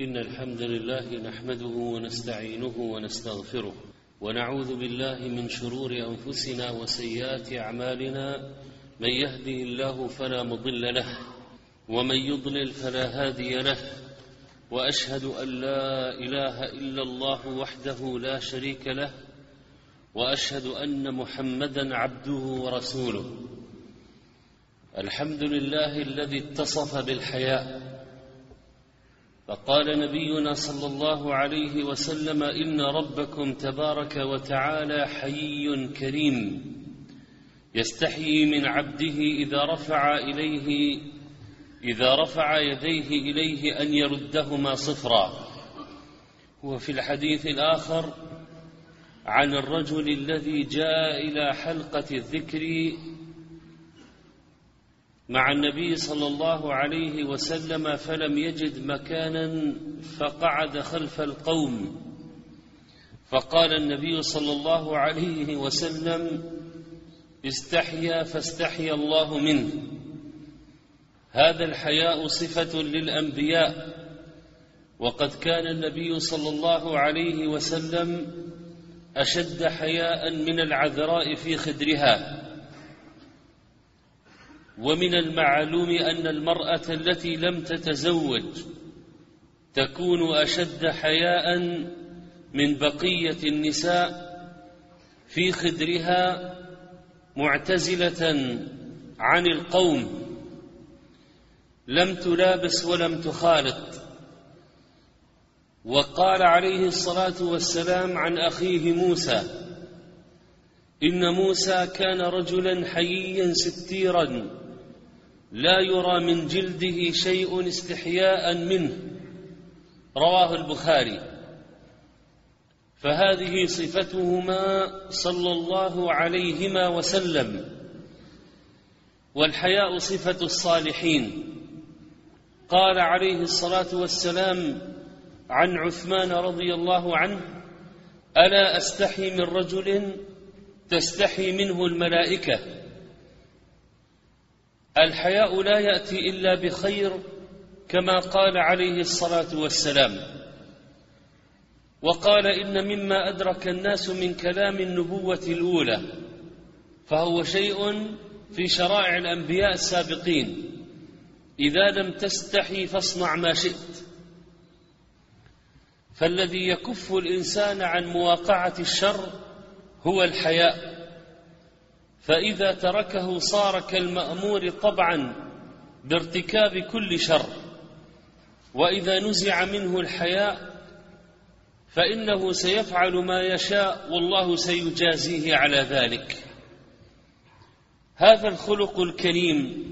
إن الحمد لله نحمده ونستعينه ونستغفره ونعوذ بالله من شرور أنفسنا وسيئات أعمالنا. من يهده الله فلا مضل له ومن يضلل فلا هادي له، وأشهد أن لا إله إلا الله وحده لا شريك له، وأشهد أن محمدا عبده ورسوله. الحمد لله الذي اتصف بالحياء، فقال نبينا صلى الله عليه وسلم: إن ربكم تبارك وتعالى حيي كريم يستحيي من عبده إذا رفع يديه إليه أن يردهما صفرا. وفي الحديث الآخر عن الرجل الذي جاء إلى حلقة الذكر مع النبي صلى الله عليه وسلم فلم يجد مكانا فقعد خلف القوم، فقال النبي صلى الله عليه وسلم: استحيا فاستحيا الله منه. هذا الحياء صفة للأنبياء، وقد كان النبي صلى الله عليه وسلم أشد حياء من العذراء في خدرها. ومن المعلوم أن المرأة التي لم تتزوج تكون أشد حياء من بقية النساء في خدرها، معتزلة عن القوم، لم تلابس ولم تخالط. وقال عليه الصلاة والسلام عن أخيه موسى: إن موسى كان رجلا حييا ستيرا لا يرى من جلده شيء استحياء منه، رواه البخاري. فهذه صفتهما صلى الله عليهما وسلم. والحياء صفة الصالحين. قال عليه الصلاة والسلام عن عثمان رضي الله عنه: ألا أستحي من رجل تستحي منه الملائكة. الحياء لا يأتي إلا بخير، كما قال عليه الصلاة والسلام. وقال: إن مما أدرك الناس من كلام النبوة الأولى فهو شيء في شرائع الأنبياء السابقين: إذا لم تستحي فاصنع ما شئت. فالذي يكف الإنسان عن مواقعة الشر هو الحياء، فإذا تركه صار كالمأمور طبعا بارتكاب كل شر. وإذا نزع منه الحياء فإنه سيفعل ما يشاء، والله سيجازيه على ذلك. هذا الخلق الكريم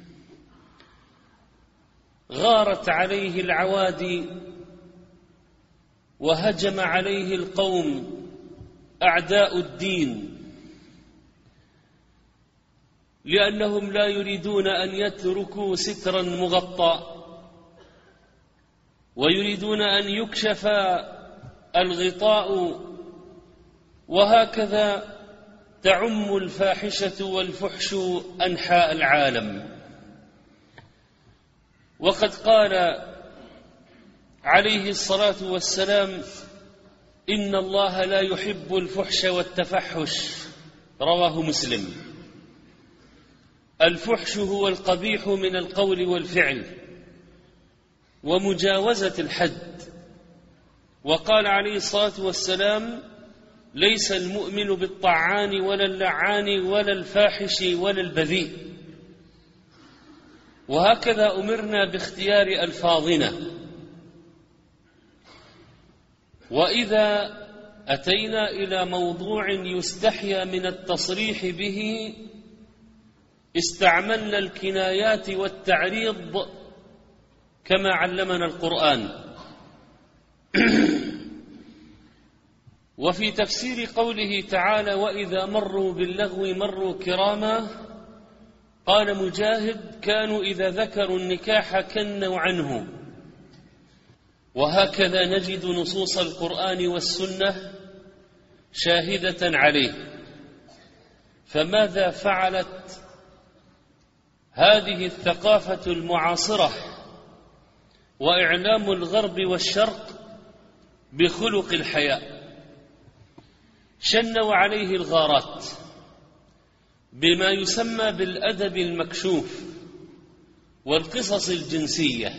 غارت عليه العوادي وهجم عليه القوم أعداء الدين، لأنهم لا يريدون أن يتركوا سترا مغطى، ويريدون أن يكشف الغطاء. وهكذا تعم الفاحشة والفحش أنحاء العالم. وقد قال عليه الصلاة والسلام: إن الله لا يحب الفحش والتفحش، رواه مسلم. الفحش هو القبيح من القول والفعل ومجاوزة الحد. وقال عليه الصلاة والسلام: ليس المؤمن بالطعان ولا اللعان ولا الفاحش ولا البذيء. وهكذا أمرنا باختيار ألفاظنا. وإذا أتينا إلى موضوع يستحيا من التصريح به استعملنا الكنايات والتعريض كما علمنا القرآن. وفي تفسير قوله تعالى: وإذا مروا باللغو مروا كراما، قال مجاهد: كانوا إذا ذكروا النكاح كنوا عنه. وهكذا نجد نصوص القرآن والسنة شاهدة عليه. فماذا فعلت هذه الثقافة المعاصرة وإعلام الغرب والشرق بخلق الحياء. شنوا عليه الغارات بما يسمى بالأدب المكشوف والقصص الجنسية،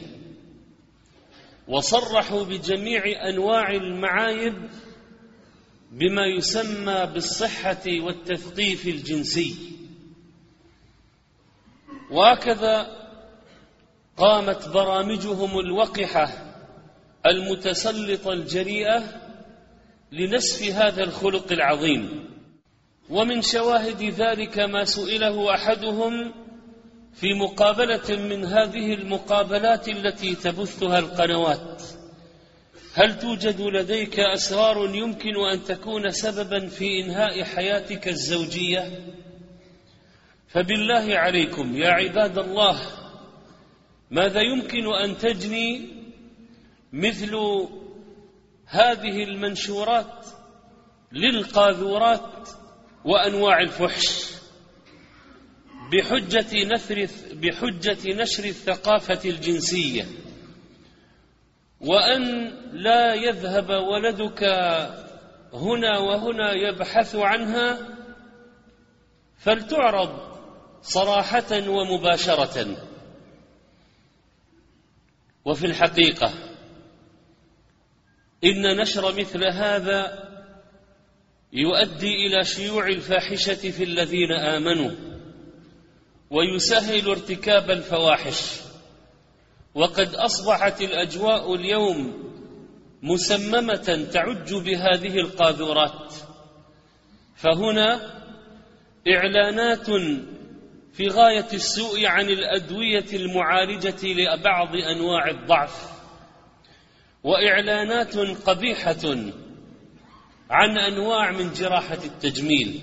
وصرحوا بجميع أنواع المعايب بما يسمى بالصحة والتثقيف الجنسي. وهكذا قامت برامجهم الوقحة المتسلطة الجريئة لنسف هذا الخلق العظيم. ومن شواهد ذلك ما سئله أحدهم في مقابلة من هذه المقابلات التي تبثها القنوات: هل توجد لديك أسرار يمكن أن تكون سببا في إنهاء حياتك الزوجية؟ فبالله عليكم يا عباد الله، ماذا يمكن أن تجني مثل هذه المنشورات للقاذورات وأنواع الفحش بحجة نشر الثقافة الجنسية، وأن لا يذهب ولدك هنا وهنا يبحث عنها، فلتعرض صراحة ومباشرة. وفي الحقيقة إن نشر مثل هذا يؤدي إلى شيوع الفاحشة في الذين آمنوا، ويسهل ارتكاب الفواحش. وقد أصبحت الأجواء اليوم مسممة تعج بهذه القاذورات. فهنا إعلانات في غاية السوء عن الأدوية المعالجة لبعض أنواع الضعف، وإعلانات قبيحة عن أنواع من جراحة التجميل،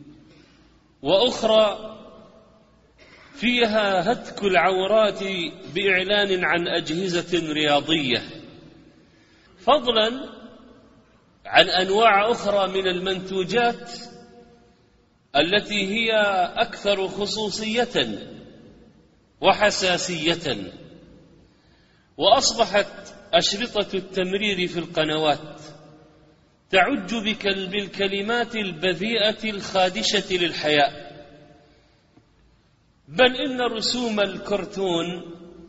وأخرى فيها هتك العورات بإعلان عن أجهزة رياضية، فضلا عن أنواع أخرى من المنتوجات التي هي أكثر خصوصية وحساسية. وأصبحت أشرطة التمرير في القنوات تعج بالكلمات البذيئة الخادشة للحياء، بل إن رسوم الكرتون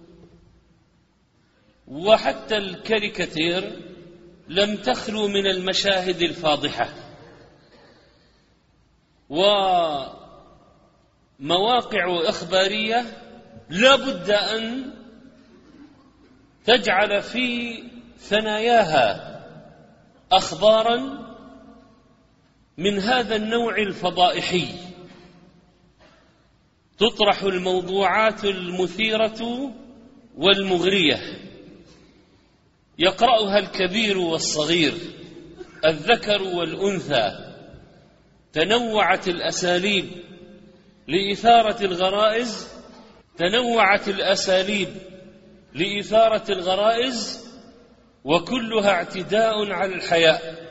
وحتى الكاريكاتير لم تخلو من المشاهد الفاضحة. ومواقع إخبارية لا بد أن تجعل في ثناياها أخبارا من هذا النوع الفضائحي، تطرح الموضوعات المثيرة والمغرية، يقرأها الكبير والصغير، الذكر والأنثى. تنوعت الأساليب لإثارة الغرائز، وكلها اعتداء على الحياء.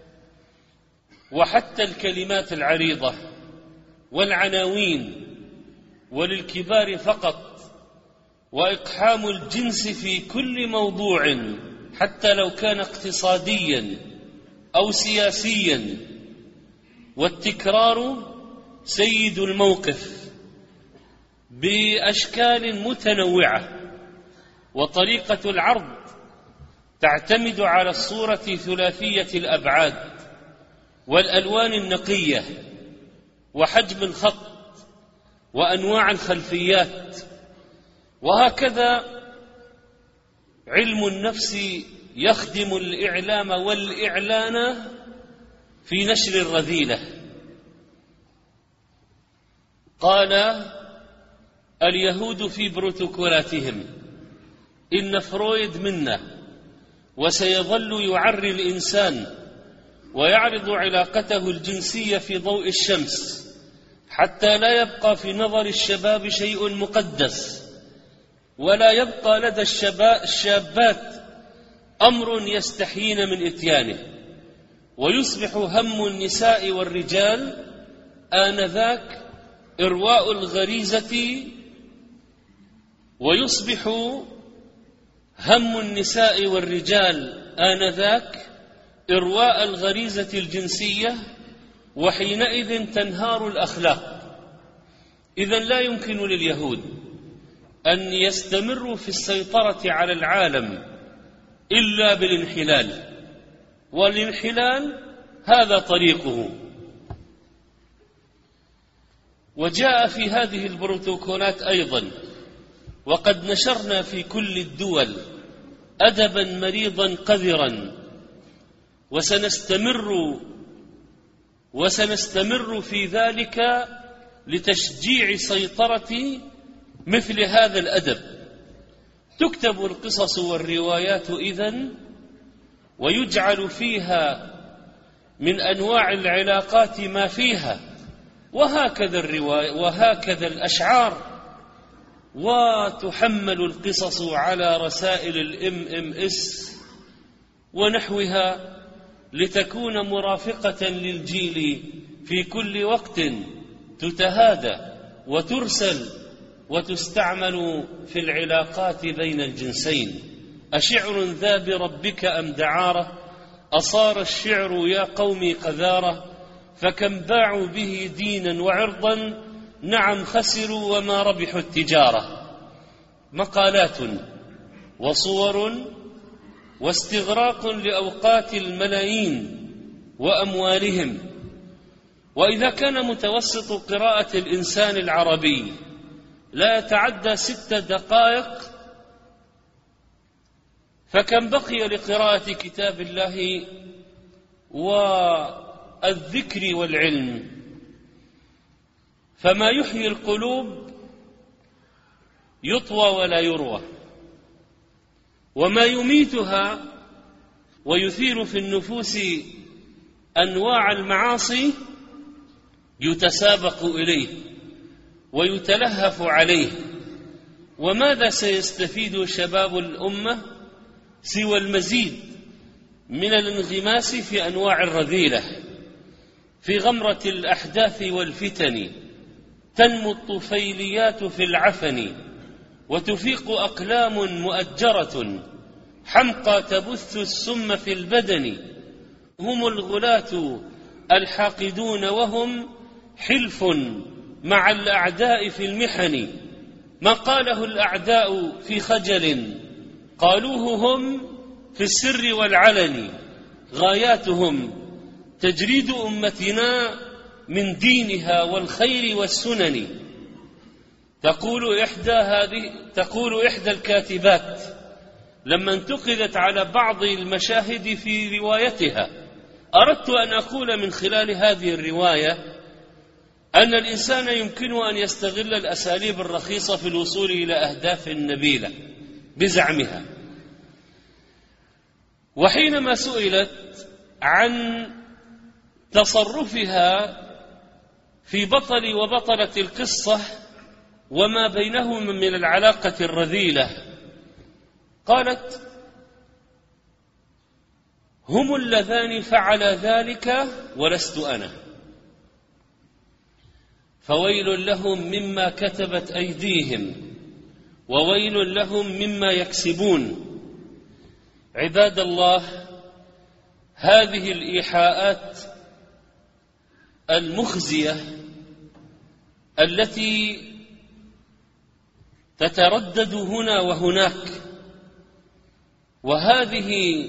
وحتى الكلمات العريضة والعناوين وللكبار فقط، وإقحام الجنس في كل موضوع حتى لو كان اقتصاديا أو سياسيا، والتكرار سيد الموقف بأشكال متنوعة. وطريقة العرض تعتمد على الصورة ثلاثية الأبعاد والألوان النقية وحجم الخط وأنواع الخلفيات. وهكذا علم النفس يخدم الإعلام والإعلان في نشر الرذيلة. قال اليهود في بروتوكولاتهم: إن فرويد منا، وسيظل يعري الإنسان ويعرض علاقته الجنسية في ضوء الشمس حتى لا يبقى في نظر الشباب شيء مقدس، ولا يبقى لدى الشابات أمر يستحيين من إتيانه، ويصبح هم النساء والرجال آنذاك إرواء الغريزة، ويصبح هم النساء والرجال آنذاك إرواء الغريزة الجنسية، وحينئذ تنهار الأخلاق. إذن لا يمكن لليهود أن يستمروا في السيطرة على العالم إلا بالانحلال، والانحلال هذا طريقه. وجاء في هذه البروتوكولات أيضا، وقد نشرنا في كل الدول أدبا مريضا قذرا، وسنستمر في ذلك لتشجيع سيطرة مثل هذا الأدب. تكتب القصص والروايات إذن، ويجعل فيها من أنواع العلاقات ما فيها، وهكذا الرواية وهكذا الأشعار، وتحمل القصص على رسائل الMMS ونحوها لتكون مرافقة للجيل في كل وقت، تتهادى وترسل وتستعمل في العلاقات بين الجنسين. أشعر ذا بربك أم دعارة، أصار الشعر يا قومي قذارة، فكم باعوا به دينا وعرضا، نعم خسروا وما ربحوا التجارة. مقالات وصور واستغراق لأوقات الملايين وأموالهم. وإذا كان متوسط قراءة الإنسان العربي لا يتعدى 6 دقائق، فكم بقي لقراءة كتاب الله والذكر والعلم؟ فما يحيي القلوب يطوى ولا يروى، وما يميتها ويثير في النفوس أنواع المعاصي يتسابق إليه ويتلهف عليه. وماذا سيستفيد شباب الأمة سوى المزيد من الانغماس في أنواع الرذيلة؟ في غمرة الأحداث والفتن تنمو الطفيليات في العفن، وتفيق أقلام مؤجرة حمقى تبث السم في البدن. هم الغلاة الحاقدون وهم حلف مع الأعداء في المحن، ما قاله الأعداء في خجل قالوه هم في السر والعلن. غاياتهم تجريد أمتنا من دينها والخير والسنن. تقول إحدى الكاتبات لما انتقدت على بعض المشاهد في روايتها: أردت أن أقول من خلال هذه الرواية أن الإنسان يمكن أن يستغل الأساليب الرخيصة في الوصول إلى أهداف نبيلة بزعمها. وحينما سئلت عن تصرفها في بطل وبطلة القصة وما بينهم من العلاقة الرذيلة، قالت: هم اللذان فعلا ذلك ولست أنا، فويل لهم مما كتبت أيديهم وويل لهم مما يكسبون. عباد الله، هذه الإيحاءات المخزية التي تتردد هنا وهناك، وهذه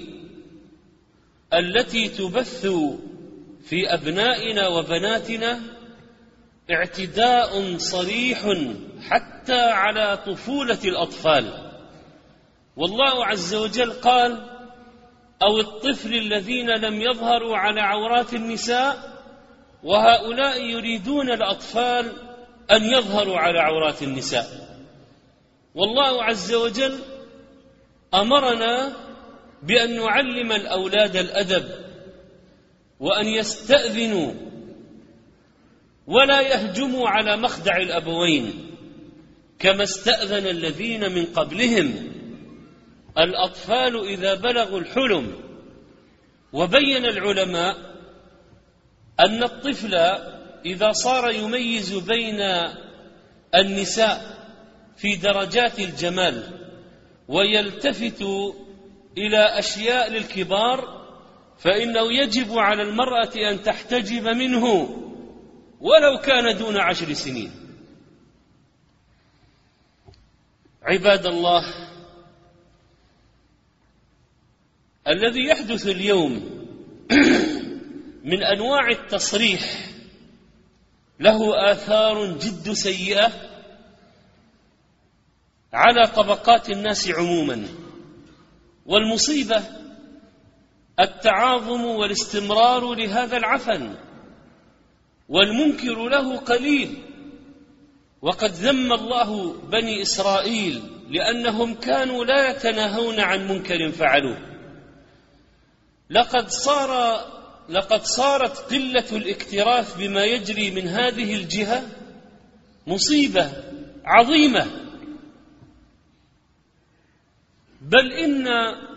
التي تبث في أبنائنا وبناتنا اعتداء صريح حتى على طفولة الأطفال. والله عز وجل قال: أو الطفل الذين لم يظهروا على عورات النساء، وهؤلاء يريدون الأطفال أن يظهروا على عورات النساء. والله عز وجل أمرنا بأن نعلم الأولاد الأدب، وأن يستأذنوا ولا يهجموا على مخدع الأبوين كما استأذن الذين من قبلهم. الأطفال إذا بلغوا الحلم، وبين العلماء أن الطفل إذا صار يميز بين النساء في درجات الجمال ويلتفت إلى أشياء للكبار، فإنه يجب على المرأة أن تحتجب منه ولو كان دون 10 سنين. عباد الله، الذي يحدث اليوم من أنواع التصريح له آثار جد سيئة على طبقات الناس عموما، والمصيبة التعاظم والاستمرار لهذا العفن، والمنكر له قليل. وقد ذم الله بني إسرائيل لأنهم كانوا لا يتناهون عن منكر فعلوه. لقد صارت قلة الاكتراث بما يجري من هذه الجهة مصيبة عظيمة، بل إن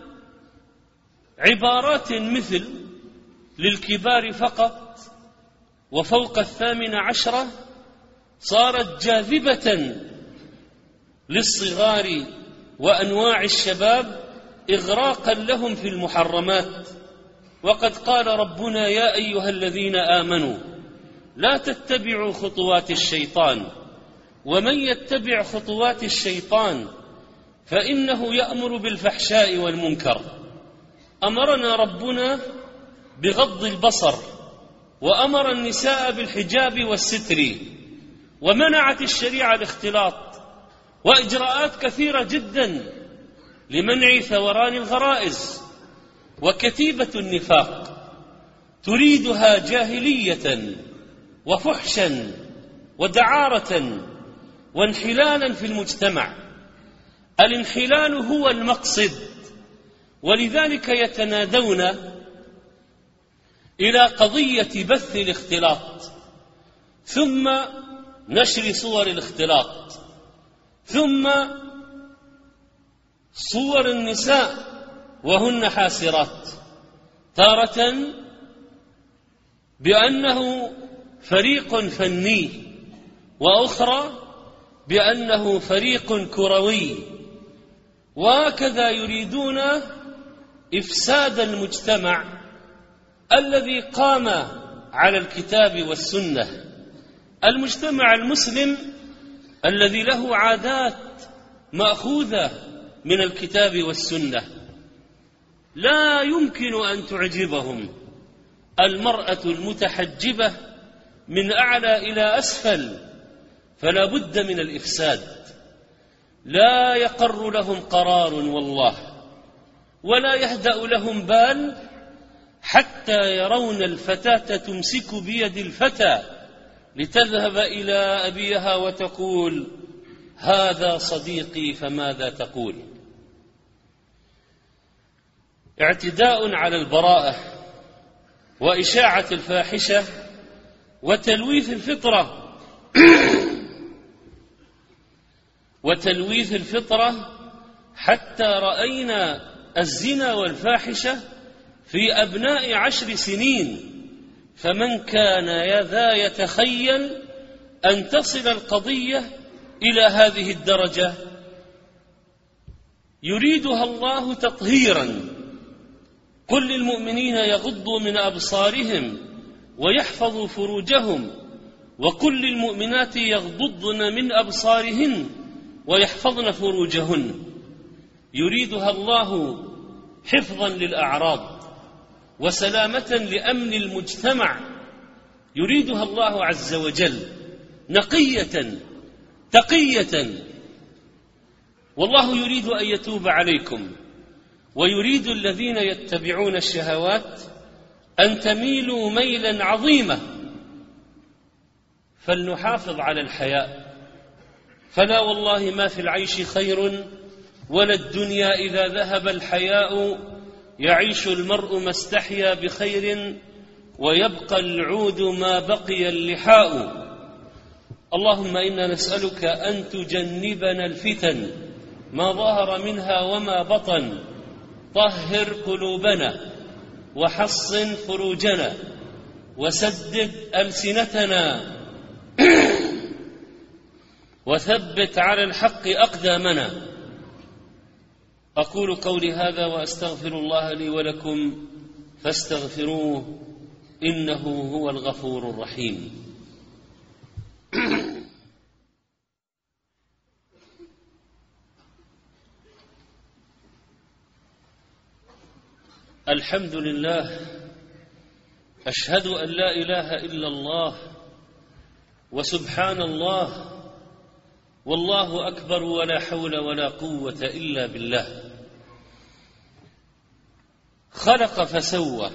عبارات مثل للكبار فقط وفوق 18 صارت جاذبة للصغار وأنواع الشباب إغراقا لهم في المحرمات. وقد قال ربنا: يا أيها الذين آمنوا لا تتبعوا خطوات الشيطان، ومن يتبع خطوات الشيطان فإنه يأمر بالفحشاء والمنكر. أمرنا ربنا بغض البصر، وأمر النساء بالحجاب والستر، ومنعت الشريعة الاختلاط، وإجراءات كثيرة جدا لمنع ثوران الغرائز. وكتيبة النفاق تريدها جاهلية وفحشا ودعارة وانحلالا في المجتمع. الانحلال هو المقصد، ولذلك يتنادون إلى قضية بث الاختلاط، ثم نشر صور الاختلاط، ثم صور النساء وهن حاسرات، تارة بأنه فريق فني، وأخرى بأنه فريق كروي، وهكذا يريدون إفساد المجتمع الذي قام على الكتاب والسنة. المجتمع المسلم الذي له عادات مأخوذة من الكتاب والسنة لا يمكن أن تعجبهم المرأة المتحجبة من أعلى إلى أسفل، فلا بد من الإفساد. لا يقر لهم قرار والله، ولا يهدأ لهم بال حتى يرون الفتاة تمسك بيد الفتى لتذهب إلى أبيها وتقول: هذا صديقي فماذا تقول؟ اعتداء على البراءة، وإشاعة الفاحشة، وتلويث الفطرة حتى رأينا الزنا والفاحشة في أبناء 10 سنين. فمن كان ذا يتخيل أن تصل القضية إلى هذه الدرجة يريدها الله تطهيرا. قل للمؤمنين يغضوا من أبصارهم ويحفظوا فروجهم، وقل للمؤمنات يغضضن من أبصارهن ويحفظن فروجهن. يريدها الله حفظا للأعراض وسلامة لأمن المجتمع، يريدها الله عز وجل نقية تقية. والله يريد أن يتوب عليكم، ويريد الذين يتبعون الشهوات أن تميلوا ميلا عظيما. فلنحافظ على الحياء، فلا والله ما في العيش خير، ولا الدنيا إذا ذهب الحياء. يعيش المرء ما استحيا بخير، ويبقى العود ما بقي اللحاء. اللهم إنا نسألك أن تجنبنا الفتن ما ظهر منها وما بطن، طهر قلوبنا وحصن فروجنا وسدد ألسنتنا وثبت على الحق أقدامنا. أقول قولي هذا وأستغفر الله لي ولكم فاستغفروه إنه هو الغفور الرحيم. الحمد لله، أشهد أن لا إله إلا الله وسبحان الله والله أكبر ولا حول ولا قوة إلا بالله. خلق فسوى،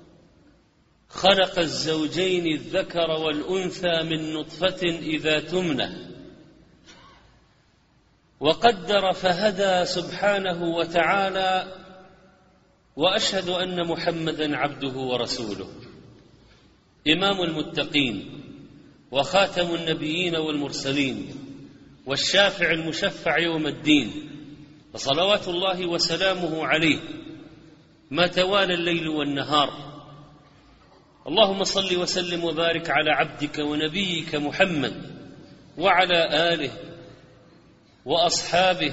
خلق الزوجين الذكر والأنثى من نطفة إذا تمنى، وقدر فهدى سبحانه وتعالى، وأشهد أن محمدًا عبده ورسوله، إمام المتقين وخاتم النبيين والمرسلين والشافع المشفع يوم الدين، فصلوات الله وسلامه عليه ما توالى الليل والنهار. اللهم صل وسلم وبارك على عبدك ونبيك محمد وعلى آله وأصحابه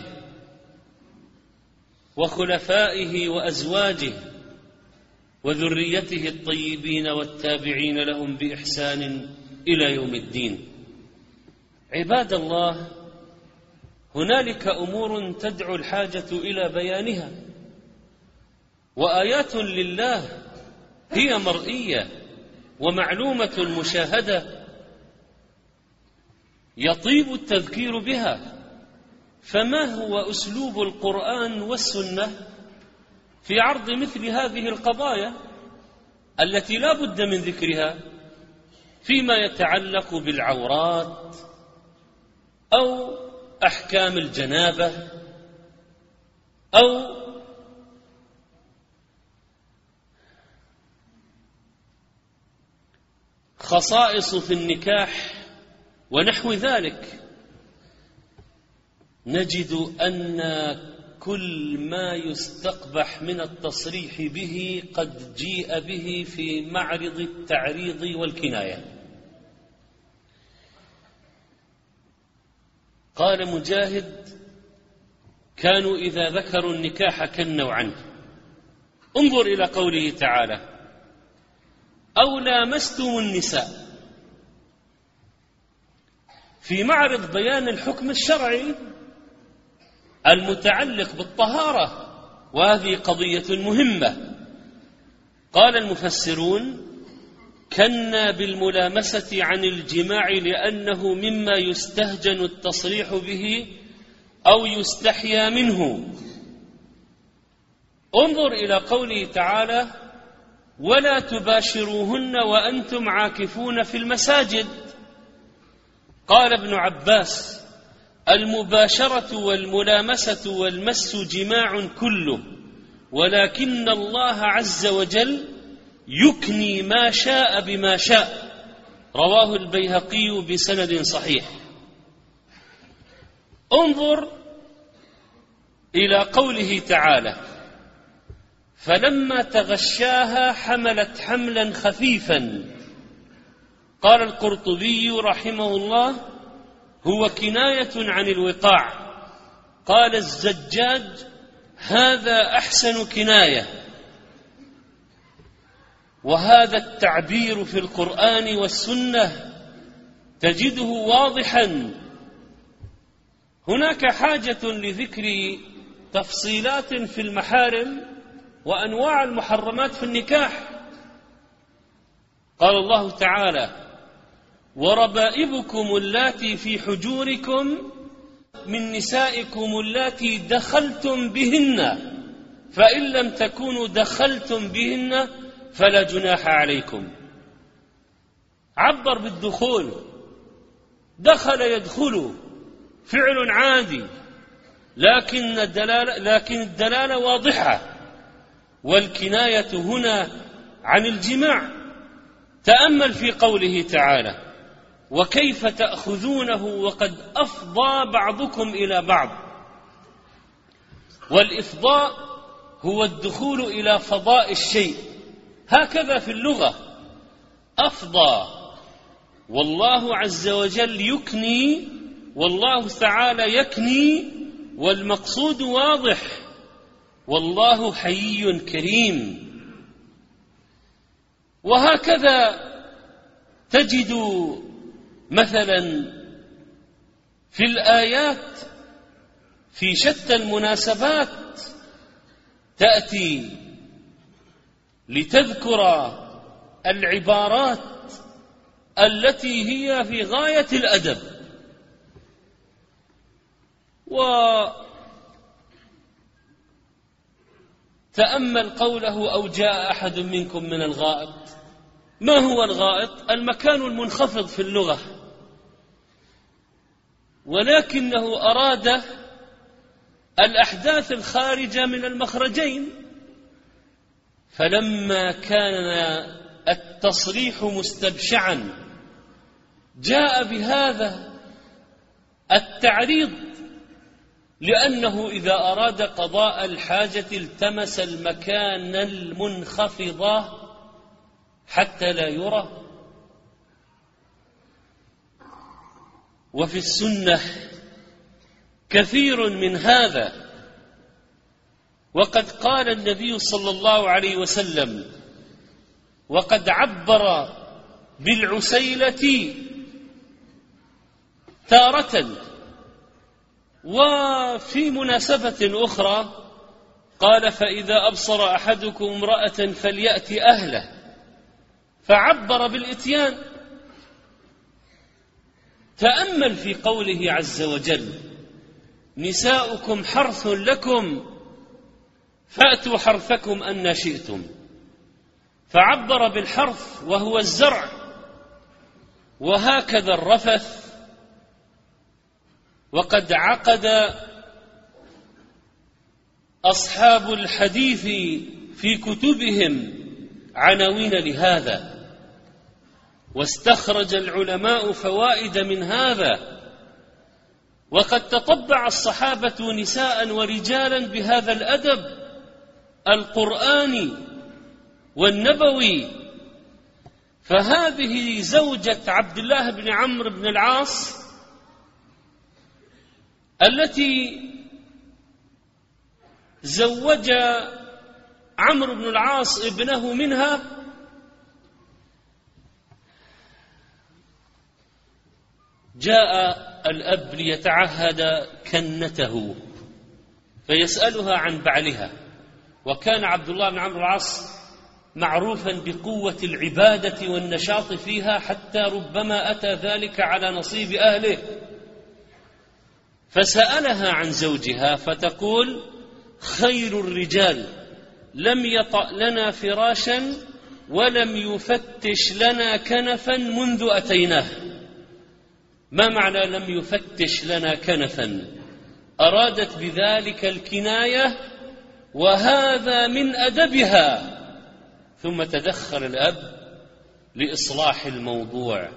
وخلفائه وأزواجه وذريته الطيبين والتابعين لهم بإحسان إلى يوم الدين. عباد الله، هنالك أمور تدعو الحاجة إلى بيانها، وآيات لله هي مرئية ومعلومة مشاهدة يطيب التذكير بها. فما هو أسلوب القرآن والسنة في عرض مثل هذه القضايا التي لا بد من ذكرها فيما يتعلق بالعورات أو أحكام الجنابة أو خصائص في النكاح ونحو ذلك؟ نجد أن كل ما يستقبح من التصريح به قد جيء به في معرض التعريض والكناية. قال مجاهد: كانوا إذا ذكروا النكاح كنوا عنه. انظر إلى قوله تعالى: أو لامستم النساء، في معرض بيان الحكم الشرعي المتعلق بالطهارة، وهذه قضية مهمة. قال المفسرون: كنا بالملامسة عن الجماع لأنه مما يستهجن التصريح به أو يستحيا منه. انظر إلى قوله تعالى: ولا تباشروهن وأنتم عاكفون في المساجد. قال ابن عباس: المباشرة والملامسة والمس جماع كله، ولكن الله عز وجل يكني ما شاء بما شاء. رواه البيهقي بسند صحيح. انظر إلى قوله تعالى: فلما تغشاها حملت حملا خفيفا. قال القرطبي رحمه الله: هو كناية عن الوقاع. قال الزجاج: هذا أحسن كناية. وهذا التعبير في القرآن والسنة تجده واضحا. هناك حاجة لذكر تفصيلات في المحارم وأنواع المحرمات في النكاح. قال الله تعالى: وربائبكم اللاتي في حجوركم من نسائكم اللاتي دخلتم بهن، فإن لم تكونوا دخلتم بهن فلا جناح عليكم. عبر بالدخول، دخل يدخل فعل عادي، لكن الدلالة واضحة. والكناية هنا عن الجماع. تأمل في قوله تعالى: وكيف تأخذونه وقد أفضى بعضكم إلى بعض. والإفضاء هو الدخول إلى فضاء الشيء، هكذا في اللغة أفضى. والله عز وجل يكني، والله تعالى يكني، والمقصود واضح. والله حيي كريم. وهكذا تجد مثلا في الآيات في شتى المناسبات تأتي لتذكر العبارات التي هي في غاية الأدب. وتأمل قوله أو جاء أحد منكم من الغائط. ما هو الغائط؟ المكان المنخفض في اللغة، ولكنه أراد الأحداث الخارجة من المخرجين. فلما كان التصريح مستبشعا جاء بهذا التعريض، لأنه إذا أراد قضاء الحاجة التمس المكان المنخفض حتى لا يرى. وفي السنة كثير من هذا، وقد قال النبي صلى الله عليه وسلم: وقد عبر بالعسيلة تارة. وفي مناسبة أخرى قال: فإذا أبصر أحدكم امرأة فليأتي أهله، فعبر بالإتيان. تأمل في قوله عز وجل: نساؤكم حرث لكم فأتوا حرثكم أن شئتم، فعبر بالحرث وهو الزرع. وهكذا الرفث. وقد عقد أصحاب الحديث في كتبهم عناوين لهذا، واستخرج العلماء فوائد من هذا. وقد تطبع الصحابة نساء ورجالا بهذا الأدب القرآني والنبوي. فهذه زوجة عبد الله بن عمرو بن العاص التي زوج عمرو بن العاص ابنه منها، جاء الأب ليتعهد كنته فيسألها عن بعلها. وكان عبد الله بن عمرو بن العاص معروفا بقوة العبادة والنشاط فيها، حتى ربما أتى ذلك على نصيب أهله. فسألها عن زوجها فتقول: خير الرجال لم يطأ لنا فراشا ولم يفتش لنا كنفا منذ أتيناه. ما معنى لم يفتش لنا كنفا؟ أرادت بذلك الكناية، وهذا من أدبها. ثم تدخل الأب لإصلاح الموضوع.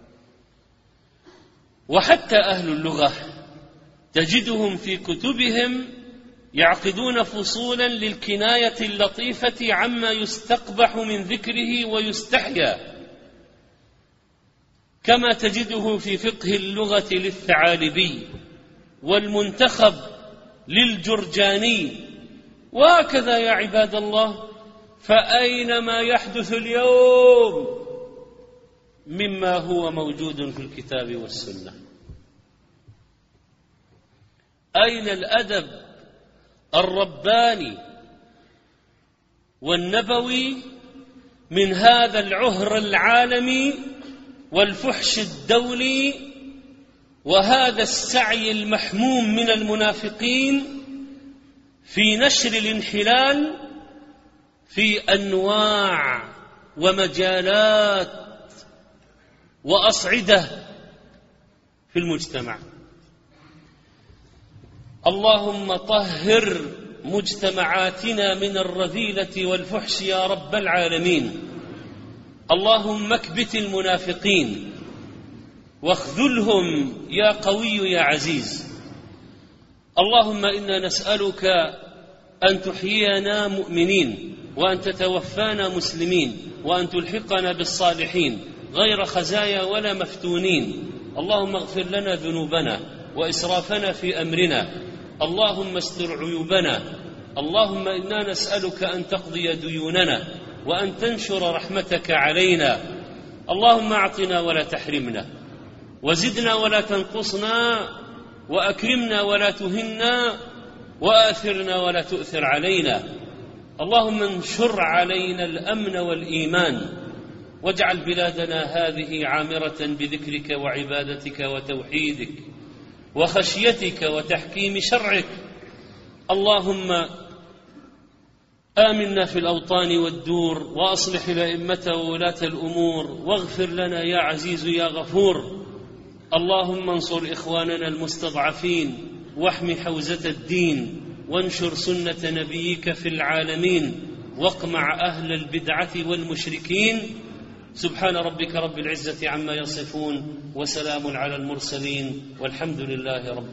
وحتى أهل اللغة تجدهم في كتبهم يعقدون فصولا للكناية اللطيفة عما يستقبح من ذكره ويستحيا، كما تجده في فقه اللغة للثعالبي والمنتخب للجرجاني. وهكذا يا عباد الله، فأين ما يحدث اليوم مما هو موجود في الكتاب والسنة؟ أين الأدب الرباني والنبوي من هذا العهر العالمي والفحش الدولي وهذا السعي المحموم من المنافقين في نشر الانحلال في أنواع ومجالات وأصعدة في المجتمع؟ اللهم طهر مجتمعاتنا من الرذيلة والفحش يا رب العالمين. اللهم اكبت المنافقين واخذلهم يا قوي يا عزيز. اللهم إنا نسألك أن تحيينا مؤمنين، وأن تتوفانا مسلمين، وأن تلحقنا بالصالحين غير خزايا ولا مفتونين. اللهم اغفر لنا ذنوبنا وإسرافنا في أمرنا. اللهم استر عيوبنا اللهم إنا نسألك أن تقضي ديوننا وأن تنشر رحمتك علينا. اللهم أعطنا ولا تحرمنا، وزدنا ولا تنقصنا، وأكرمنا ولا تهنا، وآثرنا ولا تؤثر علينا. اللهم انشر علينا الأمن والإيمان، واجعل بلادنا هذه عامرة بذكرك وعبادتك وتوحيدك وخشيتك وتحكيم شرعك. اللهم آمنا في الأوطان والدور، وأصلح الأئمة وولاة الأمور، واغفر لنا يا عزيز يا غفور. اللهم انصر إخواننا المستضعفين، واحم حوزة الدين، وانشر سنة نبيك في العالمين، واقمع أهل البدعة والمشركين. سبحان ربك رب العزة عما يصفون، وسلام على المرسلين، والحمد لله رب العالمين.